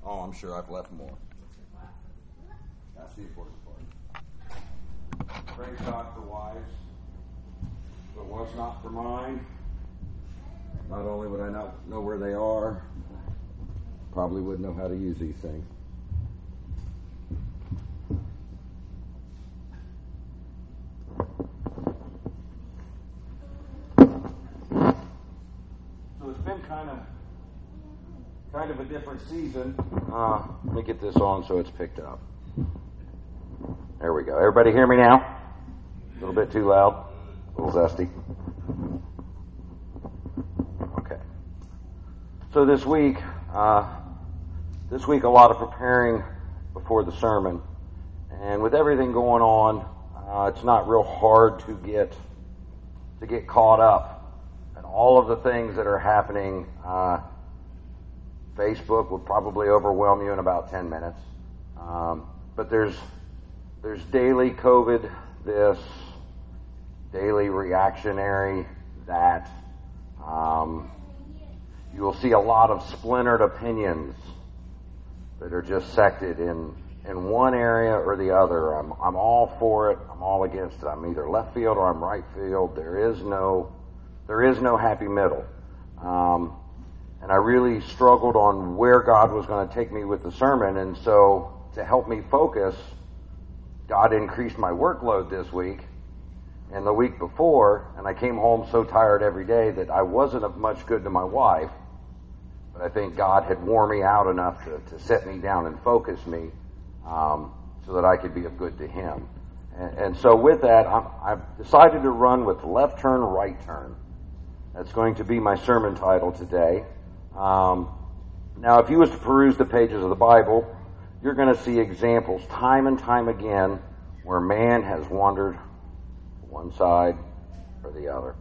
Oh, I'm sure I've left more. That's the important part. Praise God for wives. If it was not for mine, not only would I not know where they are, probably wouldn't know how to use these things. So it's been kind of a different season. Let me get this on so it's picked up. There we go. Everybody hear me now? A little bit too loud? A little zesty? Okay. So this week a lot of preparing before the sermon. And with everything going on, it's not real hard to get caught up in all of the things that are happening. Facebook will probably overwhelm you in about 10 minutes. But there's daily COVID, this, daily reactionary, that. You will see a lot of splintered opinions that are just sected in one area or the other. I'm all for it. I'm all against it. I'm either left field or I'm right field. There is no happy middle. And I really struggled on where God was going to take me with the sermon. And so to help me focus, God increased my workload this week and the week before. And I came home so tired every day that I wasn't of much good to my wife. But I think God had worn me out enough to set me down and focus me so that I could be of good to Him. And so with that, I've decided to run with left turn, right turn. That's going to be my sermon title today. Now, if you was to peruse the pages of the Bible, you're going to see examples time and time again where man has wandered one side or the other.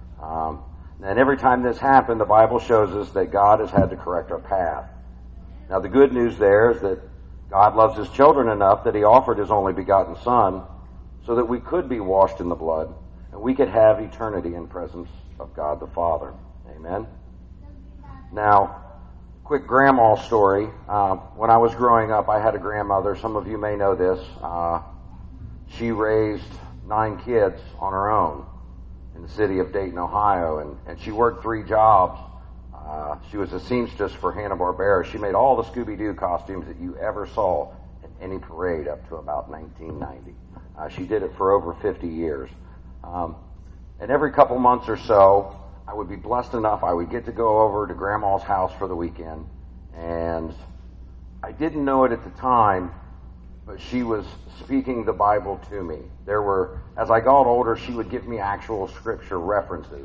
And every time this happened, the Bible shows us that God has had to correct our path. Now, the good news there is that God loves His children enough that He offered His only begotten Son so that we could be washed in the blood and we could have eternity in presence of God the Father. Amen? Now, quick grandma story. When I was growing up, I had a grandmother. Some of you may know this. She raised 9 kids on her own in the city of Dayton, Ohio, and she worked 3 jobs. She was a seamstress for Hanna-Barbera. She made all the Scooby-Doo costumes that you ever saw in any parade up to about 1990. She did it for over 50 years. And every couple months or so, I would be blessed enough, I would get to go over to Grandma's house for the weekend. And I didn't know it at the time, but she was speaking the Bible to me. As I got older, she would give me actual scripture references.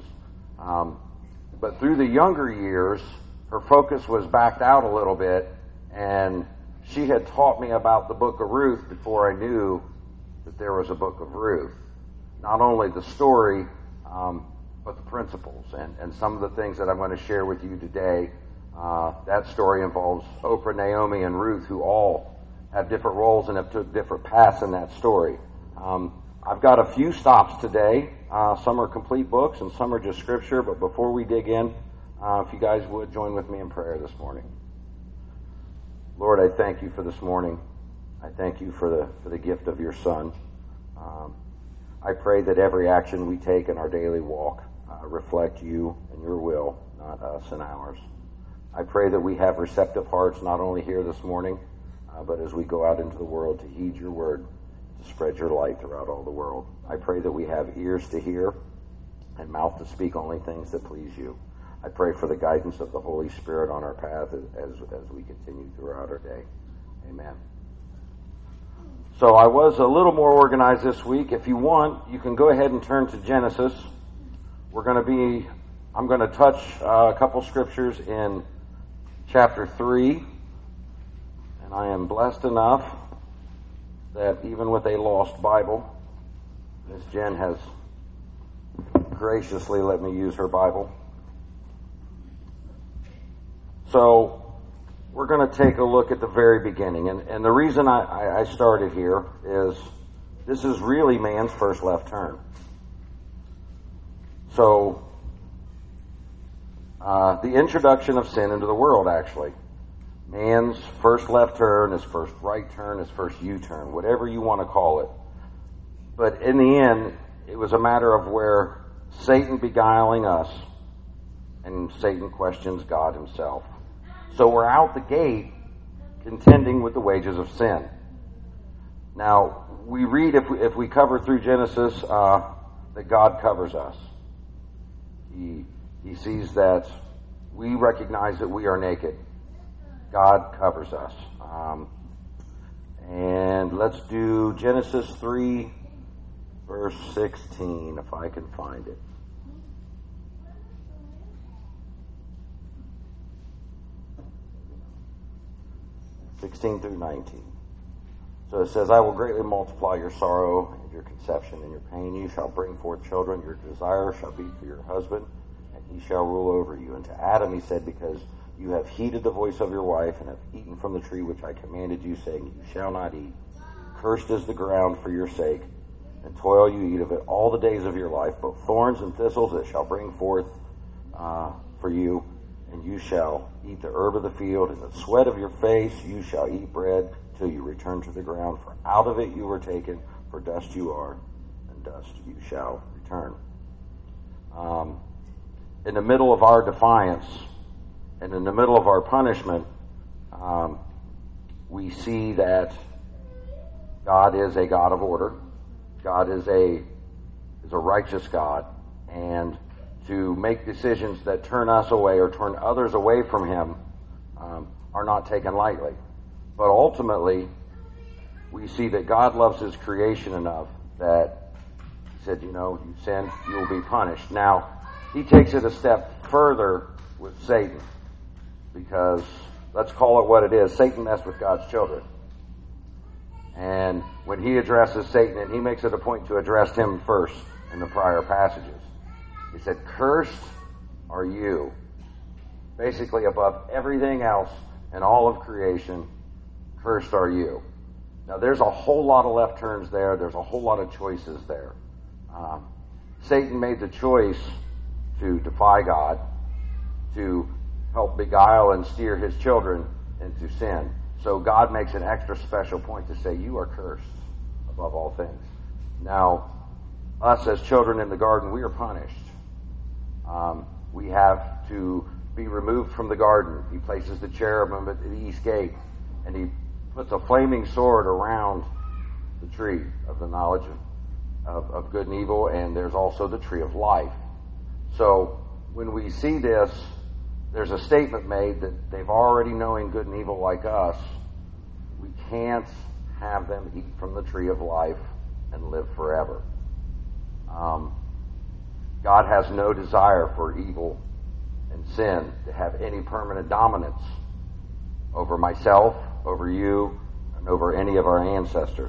But through the younger years, her focus was backed out a little bit, and she had taught me about the book of Ruth before I knew that there was a book of Ruth. Not only the story, but the principles and some of the things that I'm going to share with you today. That story involves Oprah, Naomi, and Ruth, who all have different roles and have took different paths in that story. I've got a few stops today. Some are complete books and some are just scripture. But before we dig in, if you guys would join with me in prayer this morning. Lord, I thank you for this morning. I thank you for the gift of your Son. I pray that every action we take in our daily walk reflect you and your will, not us and ours. I pray that we have receptive hearts, not only here this morning, but as we go out into the world to heed your word, to spread your light throughout all the world. I pray that we have ears to hear and mouth to speak only things that please you. I pray for the guidance of the Holy Spirit on our path as we continue throughout our day. Amen. So I was a little more organized this week. If you want, you can go ahead and turn to Genesis. I'm going to touch a couple scriptures in chapter 3. And I am blessed enough that even with a lost Bible, Miss Jen has graciously let me use her Bible. So we're going to take a look at the very beginning. And the reason I started here is this is really man's first left turn. So the introduction of sin into the world, actually. Man's first left turn, his first right turn, his first U-turn, whatever you want to call it. But in the end, it was a matter of where Satan beguiling us, and Satan questions God himself. So we're out the gate contending with the wages of sin. Now, we read, if we cover through Genesis, that God covers us. He sees that we recognize that we are naked. God covers us. And let's do Genesis 3, verse 16, if I can find it. 16 through 19. So it says, I will greatly multiply your sorrow and your conception and your pain. You shall bring forth children. Your desire shall be for your husband, and he shall rule over you. And to Adam he said, because you have heeded the voice of your wife and have eaten from the tree which I commanded you, saying, you shall not eat. Cursed is the ground for your sake, and toil you eat of it all the days of your life. Both thorns and thistles it shall bring forth for you, and you shall eat the herb of the field. In the sweat of your face you shall eat bread till you return to the ground. For out of it you were taken, for dust you are, and dust you shall return. In the middle of our defiance, and in the middle of our punishment, we see that God is a God of order. God is a righteous God, and to make decisions that turn us away or turn others away from Him are not taken lightly. But ultimately, we see that God loves His creation enough that He said, you sin, you will be punished. Now, He takes it a step further with Satan, because let's call it what it is. Satan messed with God's children. And when he addresses Satan, and he makes it a point to address him first in the prior passages, he said, cursed are you. Basically, above everything else in all of creation, cursed are you. Now, there's a whole lot of left turns there. There's a whole lot of choices there. Satan made the choice to defy God, to help beguile and steer his children into sin. So God makes an extra special point to say, you are cursed above all things. Now, us as children in the garden, we are punished. We have to be removed from the garden. He places the cherubim at the east gate, and he puts a flaming sword around the tree of the knowledge of good and evil, and there's also the tree of life. So when we see this, there's a statement made that they've already knowing good and evil like us. We can't have them eat from the tree of life and live forever. God has no desire for evil and sin to have any permanent dominance over myself, over you, and over any of our ancestors.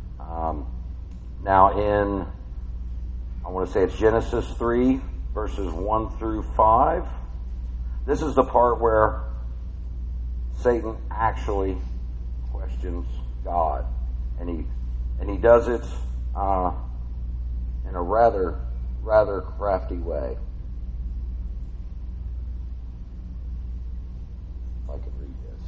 Now I want to say it's Genesis 3, verses 1 through 5. This is the part where Satan actually questions God, and he does it in a rather crafty way. If I could read this.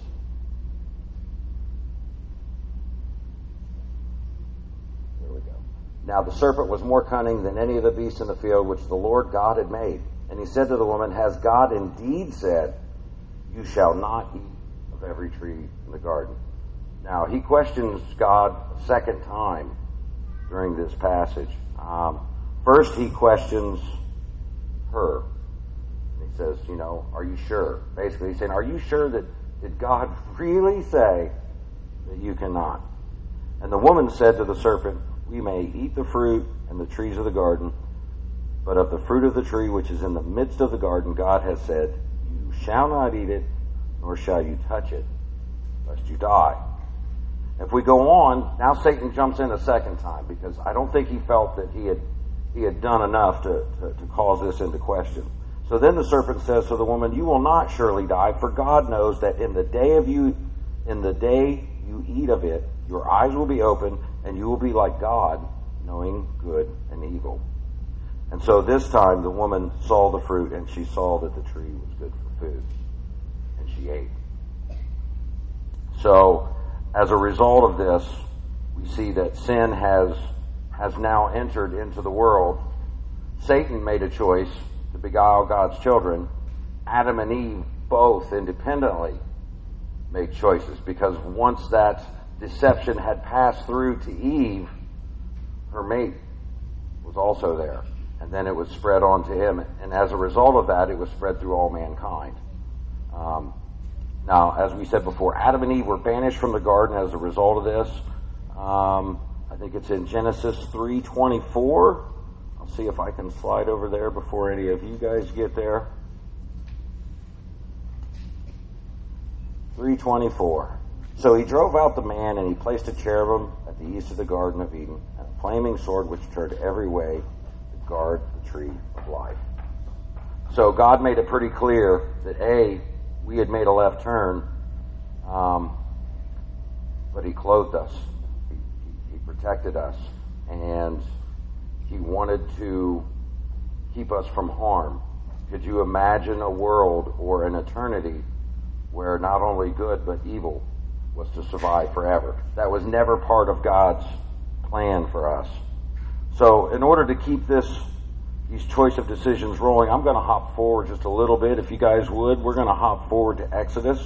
There we go. Now the serpent was more cunning than any of the beasts in the field which the Lord God had made. And he said to the woman, has God indeed said, you shall not eat of every tree in the garden? Now, he questions God a second time during this passage. First, he questions her. He says, are you sure? Basically, he's saying, are you sure did God really say that you cannot? And the woman said to the serpent, we may eat the fruit and the trees of the garden, but of the fruit of the tree which is in the midst of the garden, God has said, you shall not eat it, nor shall you touch it, lest you die. If we go on, now Satan jumps in a second time, because I don't think he felt that he had done enough to cause this into question. So then the serpent says to the woman, you will not surely die, for God knows that in the day you eat of it, your eyes will be opened, and you will be like God, knowing good and evil. And so this time the woman saw the fruit, and she saw that the tree was good for food, and she ate. So, as a result of this, we see that sin has now entered into the world. Satan made a choice to beguile God's children. Adam and Eve both independently made choices, because once that deception had passed through to Eve, her mate was also there. And then it was spread on to him. And as a result of that, it was spread through all mankind. Now, as we said before, Adam and Eve were banished from the garden as a result of this. I think it's in Genesis 3:24. I'll see if I can slide over there before any of you guys get there. 3:24. So he drove out the man, and he placed a cherubim at the east of the Garden of Eden, and a flaming sword which turned every way to guard the tree of life. So God made it pretty clear that we had made a left turn, but he clothed us. He protected us, and he wanted to keep us from harm. Could you imagine a world or an eternity where not only good but evil was to survive forever? That was never part of God's plan for us. So in order to keep these choice of decisions rolling, I'm going to hop forward just a little bit, if you guys would. We're going to hop forward to Exodus.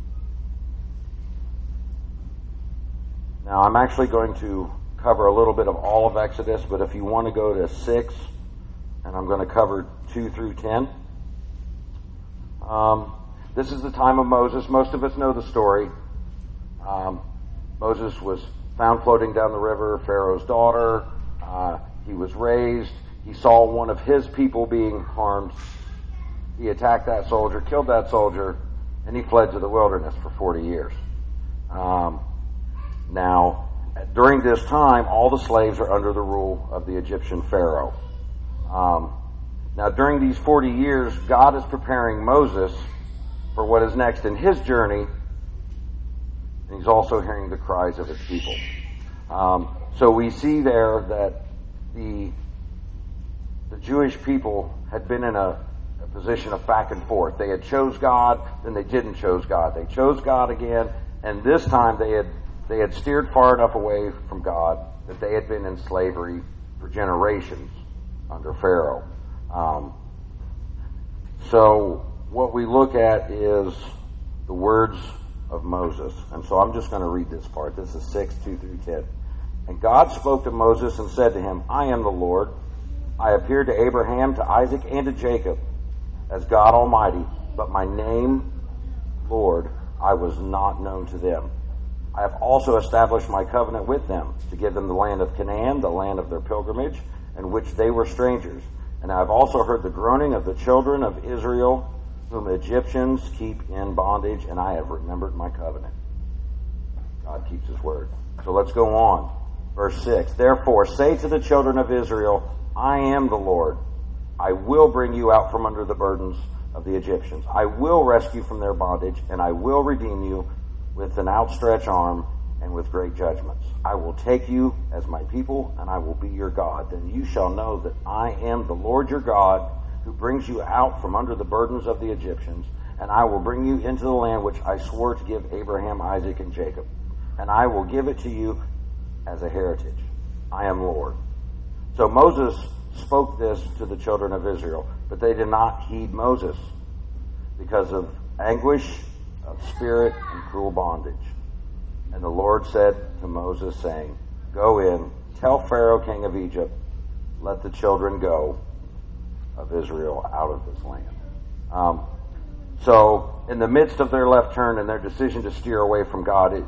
Now, I'm actually going to cover a little bit of all of Exodus, but if you want to go to 6, and I'm going to cover 2 through 10. This is the time of Moses. Most of us know the story. Moses was found floating down the river, Pharaoh's daughter. He was raised. He saw one of his people being harmed. He attacked that soldier, killed that soldier, and he fled to the wilderness for 40 years. Now, during this time, all the slaves are under the rule of the Egyptian Pharaoh. Now, during these 40 years, God is preparing Moses for what is next in his journey, and he's also hearing the cries of his people. So we see there that the Jewish people had been in a position of back and forth. They had chose God, then they didn't chose God. They chose God again, and this time they had steered far enough away from God that they had been in slavery for generations under Pharaoh. So what we look at is the words of Moses. And so I'm just going to read this part. This is 6, 2 through 10. And God spoke to Moses and said to him, I am the Lord. I appeared to Abraham, to Isaac, and to Jacob as God Almighty, but my name, Lord, I was not known to them. I have also established my covenant with them to give them the land of Canaan, the land of their pilgrimage, in which they were strangers. And I have also heard the groaning of the children of Israel, whom the Egyptians keep in bondage, and I have remembered my covenant. God keeps his word. So let's go on. Verse 6, Therefore say to the children of Israel, I am the Lord. I will bring you out from under the burdens of the Egyptians. I will rescue from their bondage, and I will redeem you with an outstretched arm and with great judgments. I will take you as my people, and I will be your God. Then you shall know that I am the Lord your God, who brings you out from under the burdens of the Egyptians, and I will bring you into the land which I swore to give Abraham, Isaac, and Jacob. And I will give it to you as a heritage. I am Lord. So Moses spoke this to the children of Israel, but they did not heed Moses because of anguish of spirit and cruel bondage. And the Lord said to Moses, saying, Go in, tell Pharaoh, king of Egypt, let the children go of Israel out of this land. So in the midst of their left turn and their decision to steer away from God,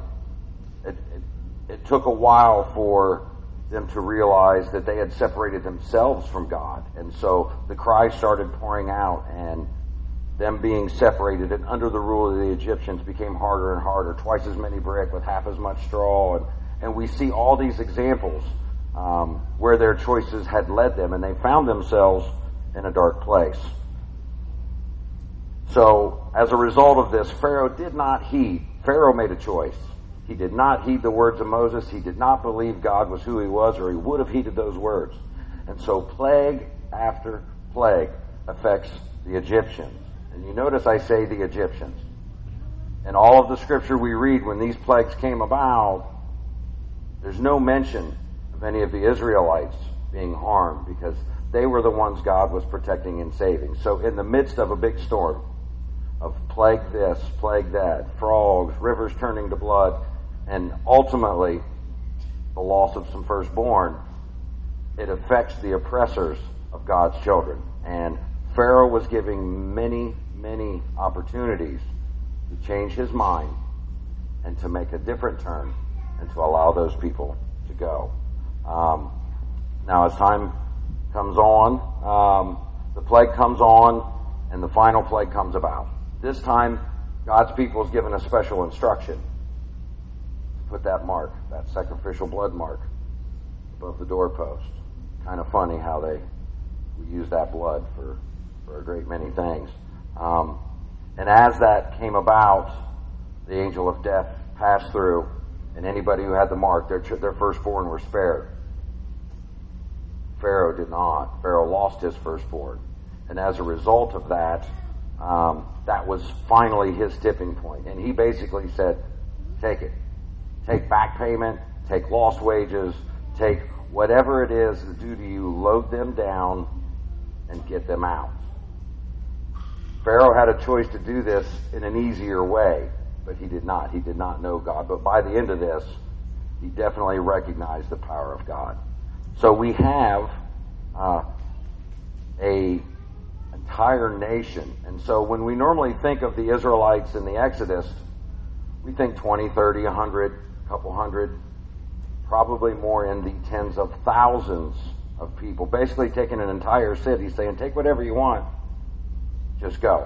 it took a while for them to realize that they had separated themselves from God. And so the cries started pouring out, and them being separated and under the rule of the Egyptians became harder and harder. Twice as many brick with half as much straw. And we see all these examples where their choices had led them, and they found themselves in a dark place. So as a result of this, Pharaoh did not heed. Pharaoh made a choice. He did not heed the words of Moses. He did not believe God was who he was, or he would have heeded those words. And so plague after plague affects the Egyptians. And you notice I say the Egyptians. In all of the scripture we read, when these plagues came about, there's no mention of any of the Israelites being harmed because they were the ones God was protecting and saving. So in the midst of a big storm of plague this, plague that, frogs, rivers turning to blood, and ultimately the loss of some firstborn, it affects the oppressors of God's children. And Pharaoh was giving many, many opportunities to change his mind and to make a different turn and to allow those people to go. Now, as time comes on, the plague comes on, and the final plague comes about. This time, God's people is given a special instruction to put that mark, that sacrificial blood mark, above the doorpost. Kind of funny how we use that blood for a great many things. And as that came about, the angel of death passed through, and anybody who had the mark, their firstborn were spared. Pharaoh did not. Pharaoh lost his firstborn. And as a result of that, that was finally his tipping point. And he basically said, take it. Take back payment, take lost wages, take whatever it is due to you, load them down and get them out. Pharaoh had a choice to do this in an easier way, but he did not. He did not know God. But by the end of this, he definitely recognized the power of God. So we have a entire nation. And so when we normally think of the Israelites in the Exodus, we think 20, 30, 100, a couple hundred, probably more in the tens of thousands of people, basically taking an entire city, saying, take whatever you want, just go.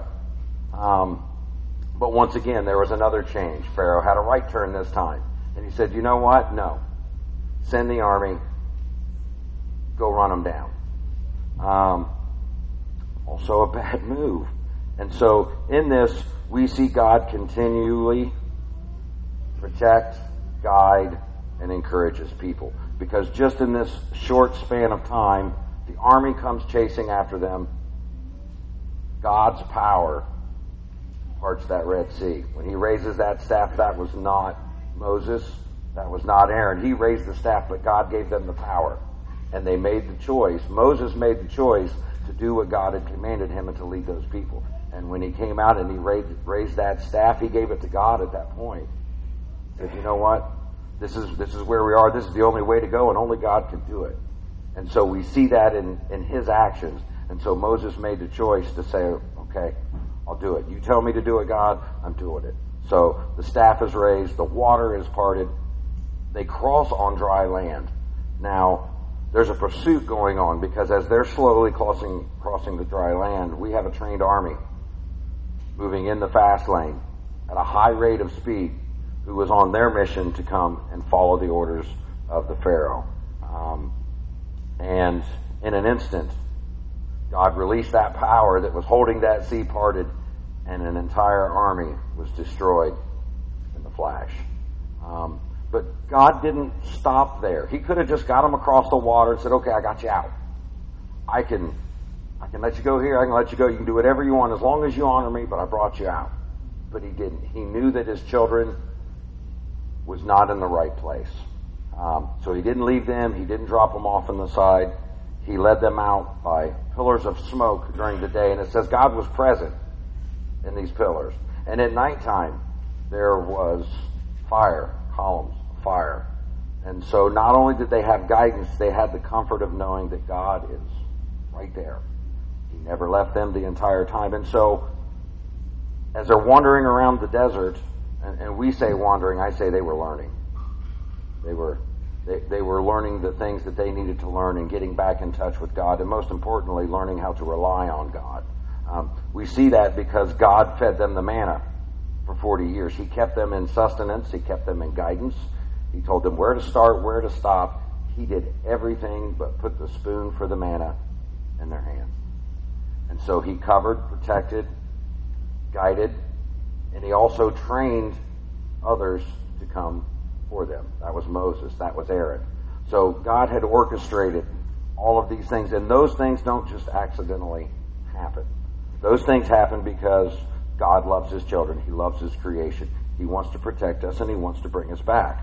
But once again, there was another change. Pharaoh had a right turn this time. And he said, you know what? No. Send the army. Go run them down. Also a bad move. And so in this, we see God continually protect, guide, and encourage his people. Because just in this short span of time, the army comes chasing after them. God's power parts that Red Sea. When he raises that staff, that was not Moses, that was not Aaron. He raised the staff, but God gave them the power. And they made the choice. Moses made the choice to do what God had commanded him and to lead those people. And when he came out and he raised that staff, he gave it to God at that point. He said, you know what? This is where we are. This is the only way to go, and only God can do it. And so we see that in his actions. And so Moses made the choice to say, okay, I'll do it. You tell me to do it, God, I'm doing it. So the staff is raised, the water is parted, they cross on dry land. Now, there's a pursuit going on because as they're slowly crossing the dry land, we have a trained army moving in the fast lane at a high rate of speed who was on their mission to come and follow the orders of the Pharaoh. And in an instant, God released that power that was holding that sea parted, and an entire army was destroyed in the flash. But God didn't stop there. He could have just got them across the water and said, okay, I got you out. I can let you go here, I can let you go, you can do whatever you want as long as you honor me, but I brought you out. But he didn't. He knew that his children was not in the right place. So he didn't leave them, he didn't drop them off on the side. He led them out by pillars of smoke during the day, and it says God was present in these pillars. And at nighttime, there was fire, columns of fire. And so not only did they have guidance, they had the comfort of knowing that God is right there. He never left them the entire time. And so as they're wandering around the desert, and we say wandering, I say they were learning. They were learning the things that they needed to learn and getting back in touch with God, and most importantly, learning how to rely on God. We see that because God fed them the manna for 40 years. He kept them in sustenance. He kept them in guidance. He told them where to start, where to stop. He did everything but put the spoon for the manna in their hands. And so he covered, protected, guided, and he also trained others to come for them. That was Moses. That was Aaron. So God had orchestrated all of these things, and those things don't just accidentally happen. Those things happen because God loves his children. He loves his creation. He wants to protect us, and he wants to bring us back.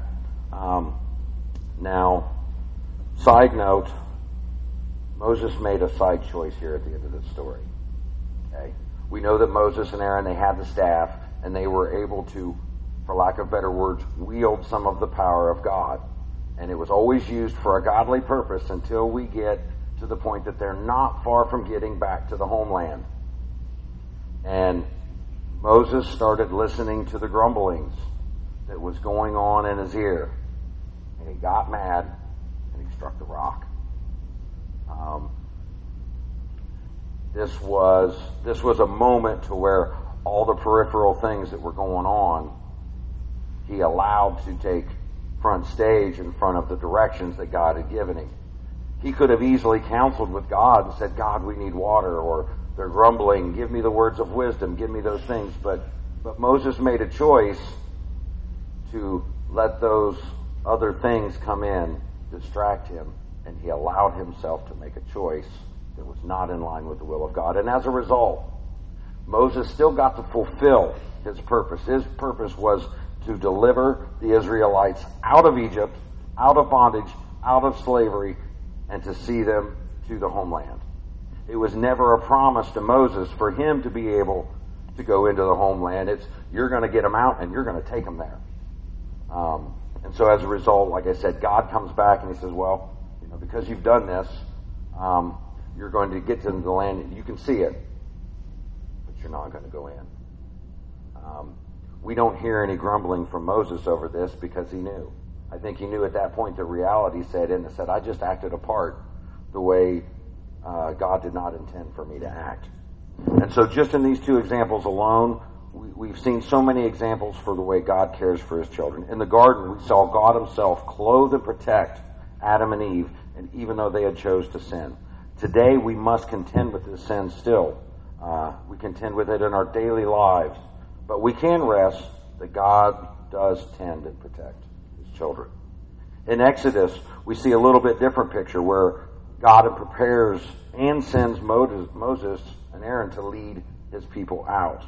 Now, side note, Moses made a side choice here at the end of the story. Okay? We know that Moses and Aaron, they had the staff, and they were able to, for lack of better words, wield some of the power of God. And it was always used for a godly purpose until we get to the point that they're not far from getting back to the homeland. And Moses started listening to the grumblings that was going on in his ear. And he got mad, and he struck the rock. This was a moment to where all the peripheral things that were going on, he allowed to take front stage in front of the directions that God had given him. He could have easily counseled with God and said, God, we need water, or they're grumbling, give me the words of wisdom, give me those things. But Moses made a choice to let those other things come in, distract him, and he allowed himself to make a choice that was not in line with the will of God. And as a result, Moses still got to fulfill his purpose. His purpose was to deliver the Israelites out of Egypt, out of bondage, out of slavery, and to see them to the homeland. It was never a promise to Moses for him to be able to go into the homeland. It's, you're going to get them out and you're going to take them there. And so as a result, like I said, God comes back and he says, well, because you've done this, you're going to get to the land. You can see it, but you're not going to go in. We don't hear any grumbling from Moses over this because he knew. I think he knew at that point the reality set in and said, I just acted a part the way God did not intend for me to act. And so just in these two examples alone, we've seen so many examples for the way God cares for his children. In the garden, we saw God himself clothe and protect Adam and Eve, and even though they had chose to sin. Today, we must contend with this sin still. We contend with it in our daily lives. But we can rest that God does tend and protect his children. In Exodus, we see a little bit different picture where God prepares and sends Moses and Aaron to lead his people out.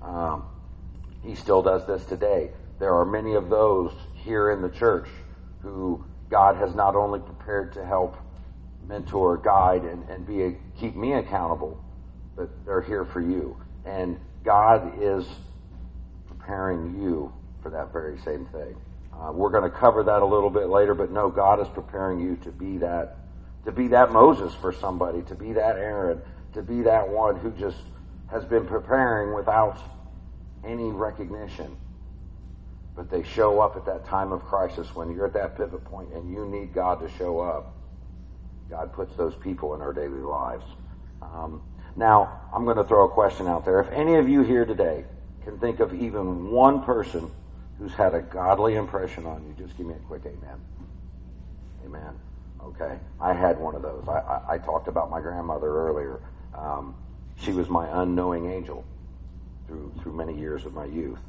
He still does this today. There are many of those here in the church who God has not only prepared to help mentor, guide, and keep me accountable, but they're here for you. And God is preparing you for that very same thing. We're going to cover that a little bit later, but no, God is preparing you to be that Moses for somebody, to be that Aaron, to be that one who just has been preparing without any recognition. But they show up at that time of crisis when you're at that pivot point and you need God to show up. God puts those people in our daily lives. Now, I'm going to throw a question out there. If any of you here today can think of even one person who's had a godly impression on you, just give me a quick amen. Amen. Okay. I had one of those. I talked about my grandmother earlier. She was my unknowing angel through many years of my youth.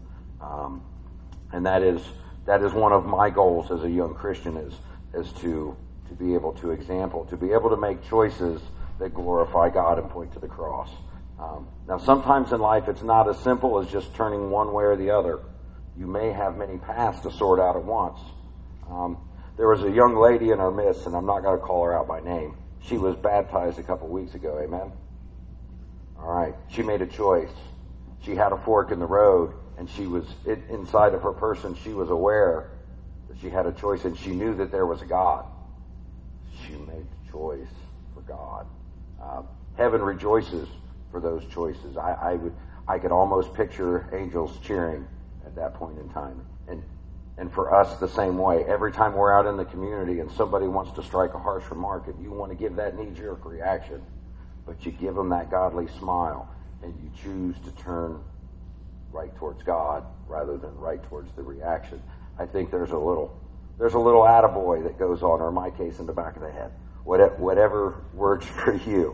And that is one of my goals as a young Christian is to be able to make choices that glorify God and point to the cross. Now, sometimes in life it's not as simple as just turning one way or the other. You may have many paths to sort out at once. There was a young lady in our midst, and I'm not going to call her out by name. She was baptized a couple weeks ago, amen? All right. She made a choice. She had a fork in the road, and inside of her person, she was aware that she had a choice, and she knew that there was a God. She made the choice for God. Heaven rejoices for those choices. I could almost picture angels cheering at that point in time. And for us, the same way. Every time we're out in the community and somebody wants to strike a harsh remark, and you want to give that knee-jerk reaction, but you give them that godly smile, and you choose to turn right towards God rather than right towards the reaction. I think there's a little attaboy that goes on, or in my case, in the back of the head. Whatever works for you.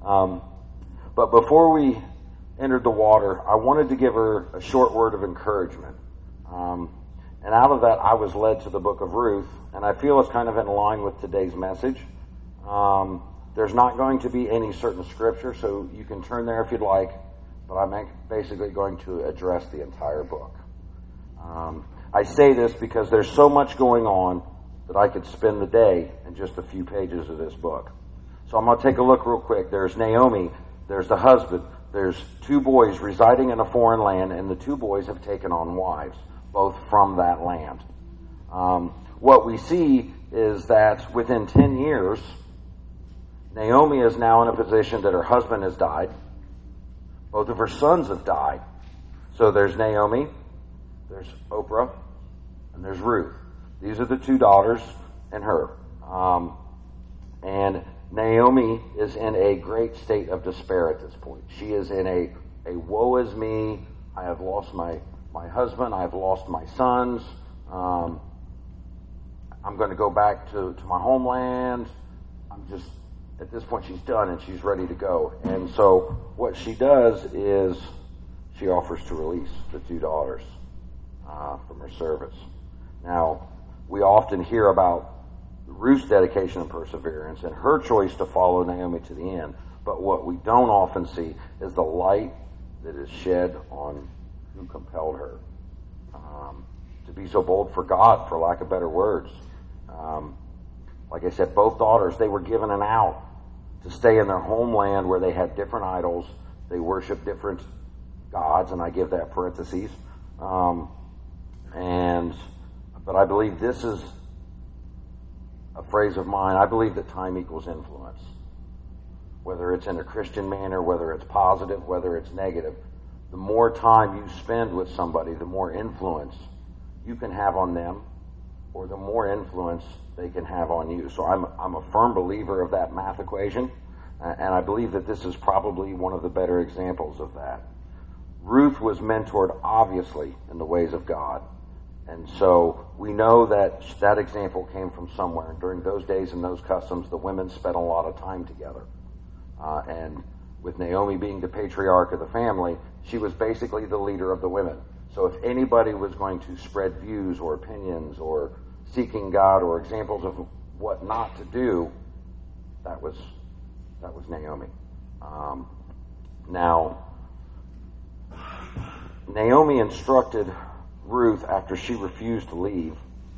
But before we entered the water, I wanted to give her a short word of encouragement. And out of that, I was led to the book of Ruth, and I feel it's kind of in line with today's message. There's not going to be any certain scripture, so you can turn there if you'd like. but I'm basically going to address the entire book. I say this because there's so much going on that I could spend the day in just a few pages of this book. So I'm going to take a look real quick. There's Naomi, there's the husband, there's two boys residing in a foreign land, and the two boys have taken on wives, both from that land. What we see is that within 10 years, Naomi is now in a position that her husband has died. Both of her sons have died. So there's Naomi, there's Oprah, and there's Ruth. These are the two daughters and her. And Naomi is in a great state of despair at this point. She is in a woe is me. I have lost my husband. I have lost my sons. I'm going to go back to my homeland. At this point, she's done and she's ready to go. And so what she does is she offers to release the two daughters from her service. Now, we often hear about Ruth's dedication and perseverance and her choice to follow Naomi to the end. But what we don't often see is the light that is shed on who compelled her to be so bold for God, for lack of better words. Like I said, both daughters, they were given an out to stay in their homeland where they had different idols. They worshiped different gods, and I give that parentheses. But I believe this is a phrase of mine. I believe that time equals influence. Whether it's in a Christian manner, whether it's positive, whether it's negative, the more time you spend with somebody, the more influence you can have on them, or the more influence they can have on you. So I'm a firm believer of that math equation, and I believe that this is probably one of the better examples of that. Ruth was mentored, obviously, in the ways of God. And so we know that example came from somewhere. During those days and those customs, the women spent a lot of time together. And with Naomi being the patriarch of the family, she was basically the leader of the women. So if anybody was going to spread views or opinions or seeking God or examples of what not to do, that was Naomi. Now, Naomi instructed Ruth after she refused to leave.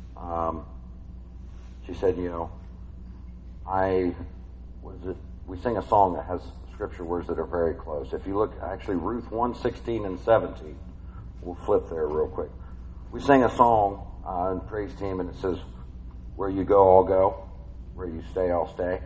She said, we sing a song that has scripture words that are very close. If you look, actually, Ruth 1:16 and 17, we'll flip there real quick. We sang a song in praise team, and it says, "Where you go, I'll go. Where you stay, I'll stay."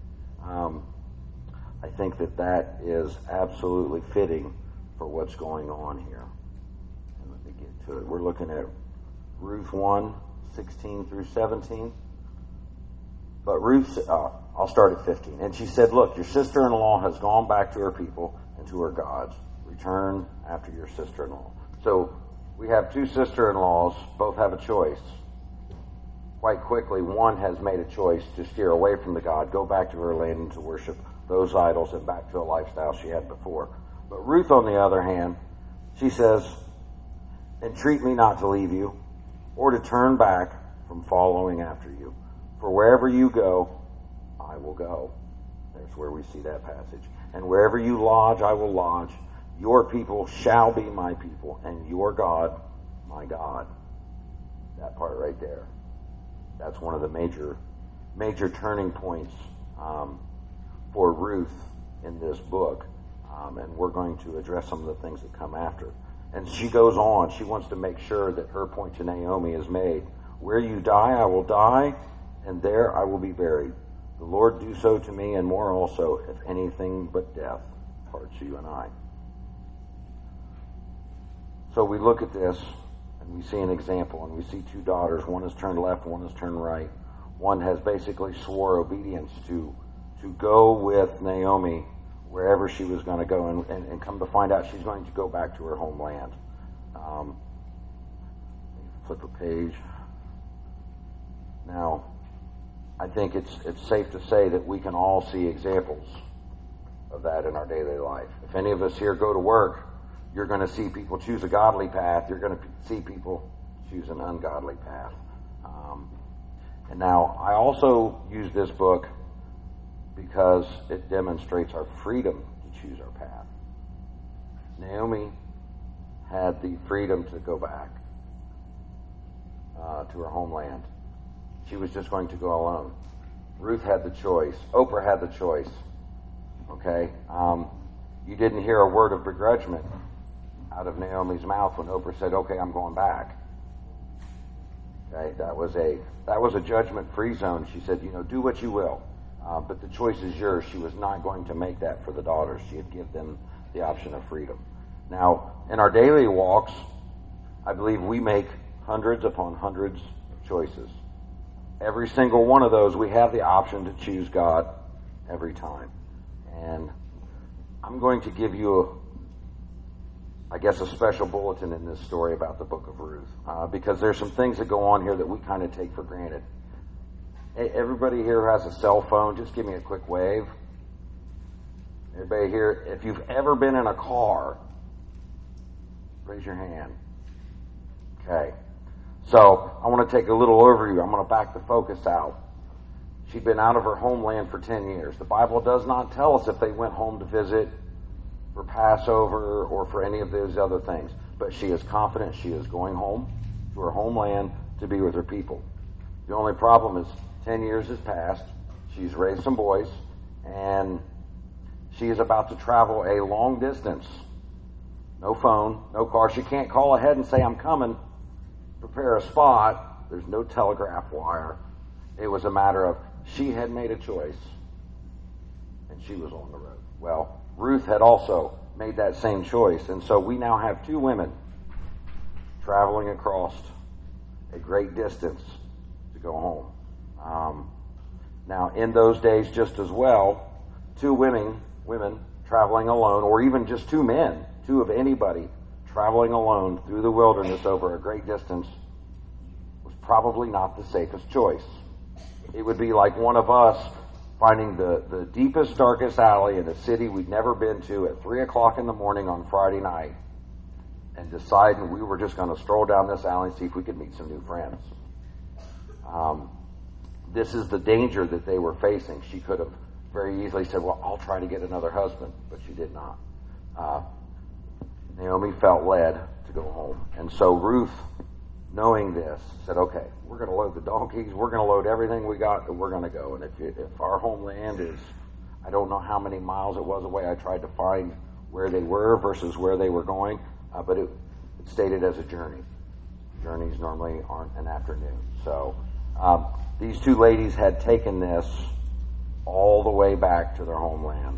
I think that is absolutely fitting for what's going on here. And let me get to it. We're looking at Ruth 1:16 through 17. But Ruth, I'll start at 15. And she said, "Look, your sister-in-law has gone back to her people and to her gods. Return after your sister-in-law." So we have two sister-in-laws, both have a choice. Quite quickly, one has made a choice to steer away from the God, go back to her land and to worship those idols and back to a lifestyle she had before. But Ruth, on the other hand, she says, "Entreat me not to leave you or to turn back from following after you. For wherever you go, I will go." There's where we see that passage. "And wherever you lodge, I will lodge. Your people shall be my people, and your God, my God." That part right there. That's one of the major turning points for Ruth in this book. And we're going to address some of the things that come after. And she goes on. She wants to make sure that her point to Naomi is made. "Where you die, I will die, and there I will be buried. The Lord do so to me, and more also, if anything but death parts you and I." So we look at this, and we see an example, and we see two daughters. One has turned left, one has turned right. One has basically swore obedience to go with Naomi wherever she was going to go, and come to find out she's going to go back to her homeland. Flip a page. Now, I think it's safe to say that we can all see examples of that in our daily life. If any of us here go to work, you're going to see people choose a godly path. You're going to see people choose an ungodly path. And now, I also use this book because it demonstrates our freedom to choose our path. Naomi had the freedom to go back to her homeland. She was just going to go alone. Ruth had the choice. Oprah had the choice. Okay? You didn't hear a word of begrudgment out of Naomi's mouth when Oprah said, okay, I'm going back. Okay? That was a judgment-free zone. She said, do what you will. But the choice is yours. She was not going to make that for the daughters. She had given them the option of freedom. Now, in our daily walks, I believe we make hundreds upon hundreds of choices. Every single one of those, we have the option to choose God every time. And I'm going to give you, a special bulletin in this story about the book of Ruth, because there's some things that go on here that we kind of take for granted. Hey, everybody here who has a cell phone, just give me a quick wave. Everybody here, if you've ever been in a car, raise your hand. Okay. So, I want to take a little overview. I'm going to back the focus out. She'd been out of her homeland for 10 years. The Bible does not tell us if they went home to visit for Passover or for any of those other things. But she is confident she is going home to her homeland to be with her people. The only problem is 10 years has passed. She's raised some boys, and she is about to travel a long distance. No phone, no car. She can't call ahead and say, I'm coming. Prepare a spot. There's no telegraph wire. It was a matter of she had made a choice, and she was on the road. Well, Ruth had also made that same choice, and so we now have two women traveling across a great distance to go home. Now, in those days, just as well, two women traveling alone, or even just two men, two of anybody traveling alone through the wilderness over a great distance, was probably not the safest choice. It would be like one of us finding the deepest, darkest alley in a city we'd never been to at 3 o'clock in the morning on Friday night and deciding we were just going to stroll down this alley and see if we could meet some new friends. This is the danger that they were facing. She could have very easily said, well, I'll try to get another husband, but she did not. Naomi felt led to go home. And so Ruth, knowing this, said, okay, we're going to load the donkeys, we're going to load everything we got, and we're going to go. And if our homeland is, I don't know how many miles it was away, I tried to find where they were versus where they were going, but it stated as a journey. Journeys normally aren't an afternoon. So these two ladies had taken this all the way back to their homeland.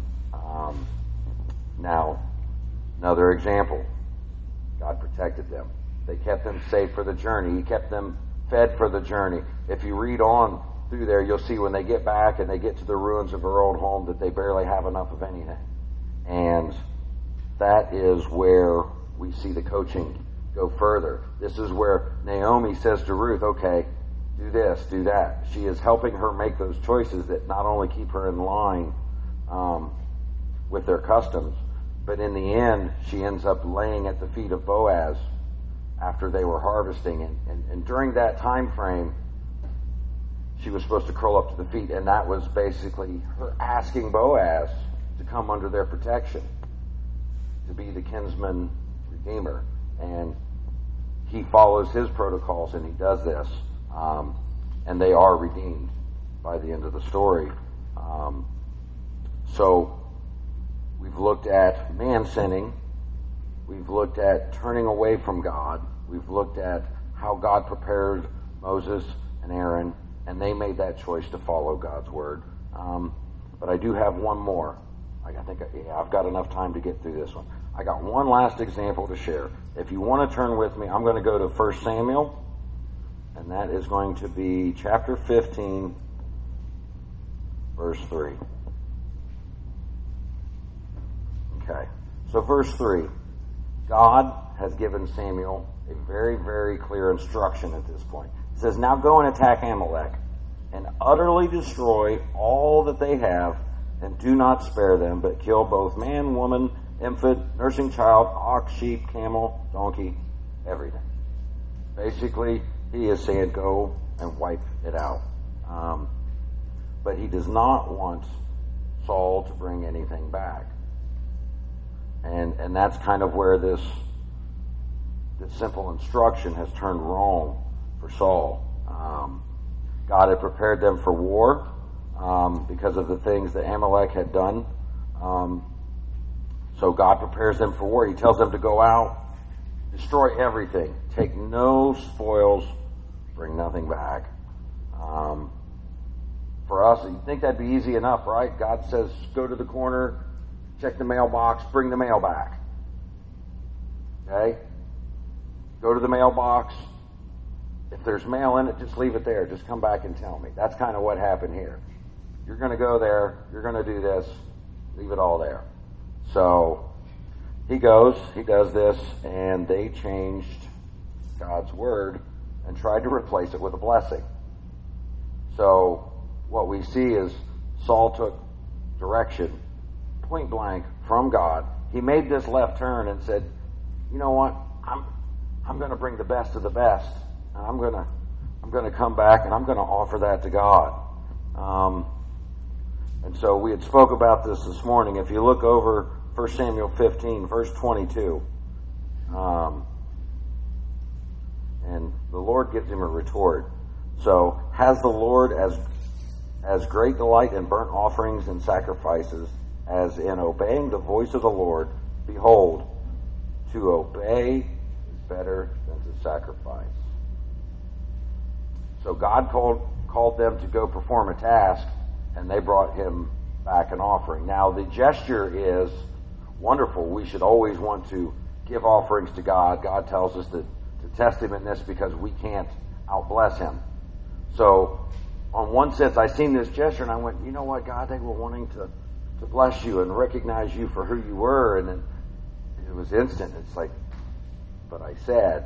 Now, another example, God protected them. They kept them safe for the journey. He kept them fed for the journey. If you read on through there, you'll see when they get back and they get to the ruins of her old home that they barely have enough of anything. And that is where we see the coaching go further. This is where Naomi says to Ruth, okay, do this, do that. She is helping her make those choices that not only keep her in line with their customs, but in the end, she ends up laying at the feet of Boaz after they were harvesting. And during that time frame, she was supposed to curl up to the feet, and that was basically her asking Boaz to come under their protection, to be the kinsman redeemer. And he follows his protocols, and he does this. And they are redeemed by the end of the story. So we've looked at man sinning. We've looked at turning away from God. We've looked at how God prepared Moses and Aaron, and they made that choice to follow God's word. But I do have one more. I've got enough time to get through this one. I got one last example to share. If you want to turn with me, I'm going to go to 1 Samuel, and that is going to be chapter 15, verse 3. Okay, so verse 3. God has given Samuel a very, very clear instruction at this point. He says, now go and attack Amalek and utterly destroy all that they have, and do not spare them, but kill both man, woman, infant, nursing child, ox, sheep, camel, donkey, everything. Basically, he is saying go and wipe it out. But he does not want Saul to bring anything back. And that's kind of where this simple instruction has turned wrong for Saul. God had prepared them for war because of the things that Amalek had done. So God prepares them for war. He tells them to go out, destroy everything, take no spoils, bring nothing back. For us, you'd think that'd be easy enough, right? God says, go to the corner, check the mailbox, bring the mail back. Okay? Go to the mailbox. If there's mail in it, just leave it there. Just come back and tell me. That's kind of what happened here. You're going to go there. You're going to do this. Leave it all there. So he goes, he does this, and they changed God's word and tried to replace it with a blessing. So what we see is Saul took direction, point blank, from God. He made this left turn and said, you know what, I'm going to bring the best of the best, and I'm going to come back and I'm going to offer that to God. And so we had spoke about this morning. If you look over 1 Samuel 15, verse 22, and the Lord gives him a retort. So, has the Lord as great delight in burnt offerings and sacrifices as in obeying the voice of the Lord? Behold, to obey is better than to sacrifice. So God called them to go perform a task, and they brought him back an offering. Now, the gesture is wonderful. We should always want to give offerings to God. God tells us to test him in this because we can't outbless him. So, on one sense, I seen this gesture and I went, you know what, God, they were wanting to bless you and recognize you for who you were. And then it was instant. It's like, but I said,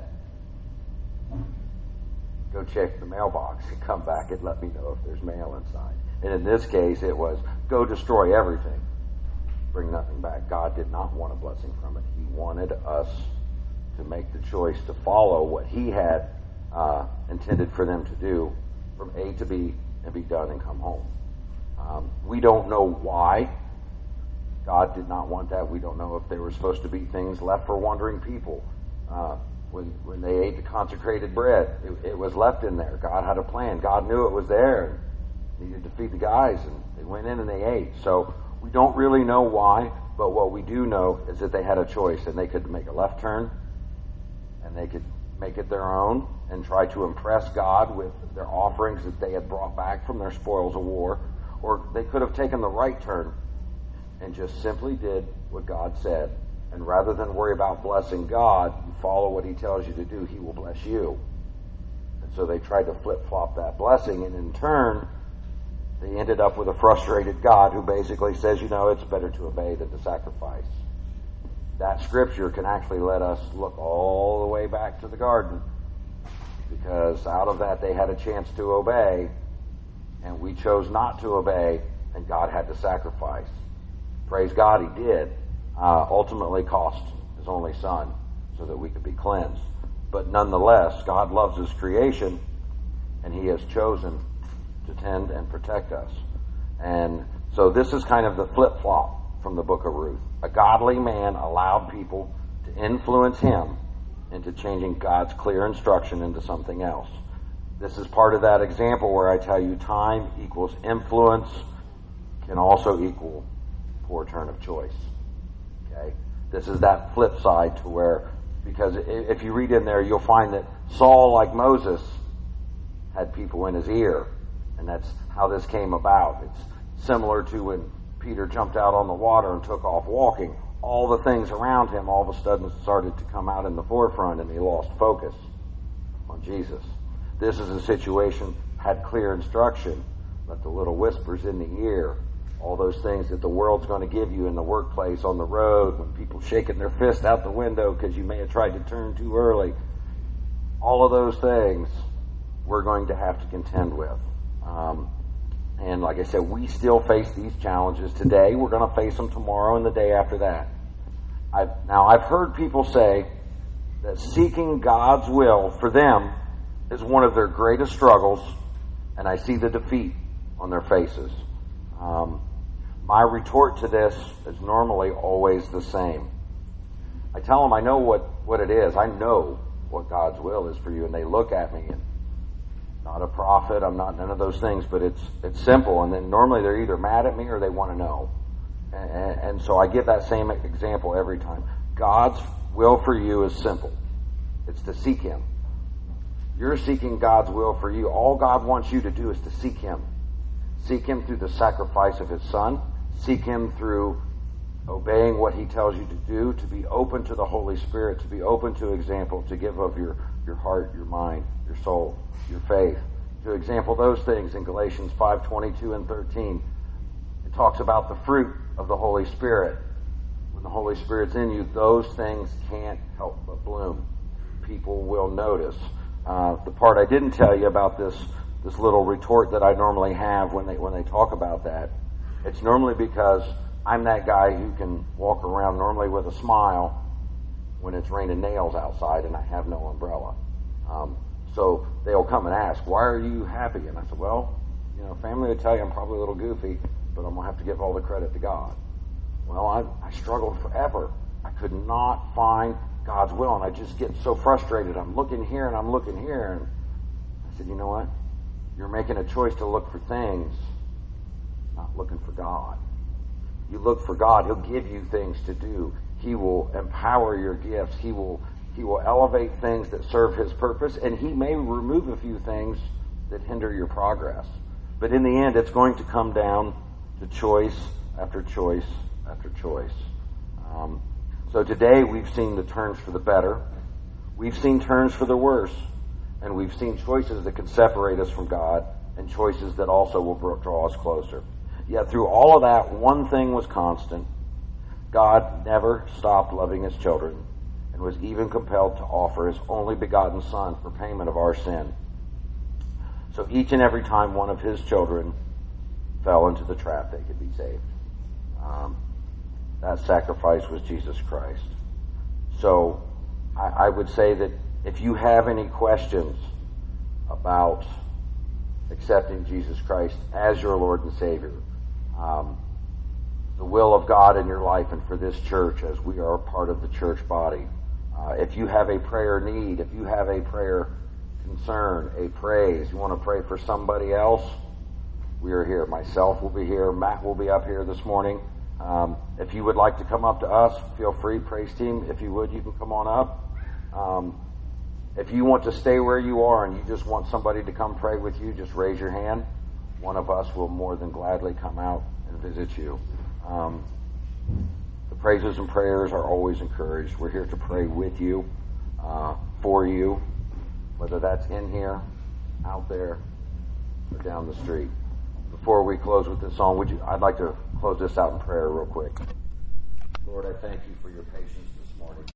go check the mailbox and come back and let me know if there's mail inside. And in this case, it was, go destroy everything. Bring nothing back. God did not want a blessing from it. He wanted us to make the choice to follow what he had intended for them to do from A to B and be done and come home. We don't know why God did not want that. We don't know if there were supposed to be things left for wandering people. When they ate the consecrated bread, it was left in there. God had a plan. God knew it was there and needed to feed the guys, and they went in and they ate. So we don't really know why, but what we do know is that they had a choice, and they could make a left turn, and they could make it their own and try to impress God with their offerings that they had brought back from their spoils of war, or they could have taken the right turn and just simply did what God said. And rather than worry about blessing God, you follow what he tells you to do, he will bless you. And so they tried to flip-flop that blessing, and in turn, they ended up with a frustrated God who basically says, you know, it's better to obey than to sacrifice. That scripture can actually let us look all the way back to the garden, because out of that they had a chance to obey, and we chose not to obey, and God had to sacrifice. Praise God, he did. Ultimately cost his only son so that we could be cleansed. But nonetheless, God loves his creation, and he has chosen to tend and protect us. And so this is kind of the flip-flop from the book of Ruth. A godly man allowed people to influence him into changing God's clear instruction into something else. This is part of that example where I tell you time equals influence can also equal poor turn of choice. Okay? This is that flip side to where, because if you read in there, you'll find that Saul, like Moses, had people in his ear. And that's how this came about. It's similar to when Peter jumped out on the water and took off walking. All the things around him all of a sudden started to come out in the forefront, and he lost focus on Jesus. This is a situation, had clear instruction, but the little whispers in the ear, all those things that the world's going to give you in the workplace, on the road, when people shaking their fist out the window because you may have tried to turn too early. All of those things we're going to have to contend with. And like I said, we still face these challenges today. We're going to face them tomorrow and the day after that. I've heard people say that seeking God's will for them is one of their greatest struggles, and I see the defeat on their faces. My retort to this is normally always the same. I tell them I know what it is. I know what God's will is for you. And they look at me and not a prophet. I'm not none of those things, but it's simple. And then normally they're either mad at me or they want to know. And so I give that same example every time. God's will for you is simple. It's to seek Him. You're seeking God's will for you. All God wants you to do is to seek Him. Seek Him through the sacrifice of His Son. Seek Him through obeying what He tells you to do, to be open to the Holy Spirit, to be open to example, to give of your heart, your mind, your soul, your faith. To example those things in Galatians 5:22 and 13. It talks about the fruit of the Holy Spirit. When the Holy Spirit's in you, those things can't help but bloom. People will notice. The part I didn't tell you about this little retort that I normally have when they talk about that, it's normally because I'm that guy who can walk around normally with a smile when it's raining nails outside and I have no umbrella. So they'll come and ask, why are you happy? And I said, well, family would tell you I'm probably a little goofy, but I'm going to have to give all the credit to God. Well, I struggled forever. I could not find God's will, and I just get so frustrated. I'm looking here and I'm looking here. And I said, you know what? You're making a choice to look for things, not looking for God. You look for God, He'll give you things to do. He will empower your gifts. He will elevate things that serve His purpose, and He may remove a few things that hinder your progress. But in the end, it's going to come down to choice after choice after choice. So today we've seen the turns for the better. We've seen turns for the worse. And we've seen choices that can separate us from God and choices that also will draw us closer. Yet through all of that, one thing was constant. God never stopped loving His children and was even compelled to offer His only begotten Son for payment of our sin. So each and every time one of His children fell into the trap, they could be saved. That sacrifice was Jesus Christ. So I would say that if you have any questions about accepting Jesus Christ as your Lord and Savior, the will of God in your life and for this church as we are a part of the church body, if you have a prayer need, if you have a prayer concern, a praise, you want to pray for somebody else, we are here. Myself will be here. Matt will be up here this morning. If you would like to come up to us, feel free. Praise team, if you would, you can come on up. If you want to stay where you are and you just want somebody to come pray with you, just raise your hand. One of us will more than gladly come out and visit you. The praises and prayers are always encouraged. We're here to pray with you, for you, whether that's in here, out there, or down the street. Before we close with this song, I'd like to close this out in prayer real quick. Lord, I thank you for your patience this morning.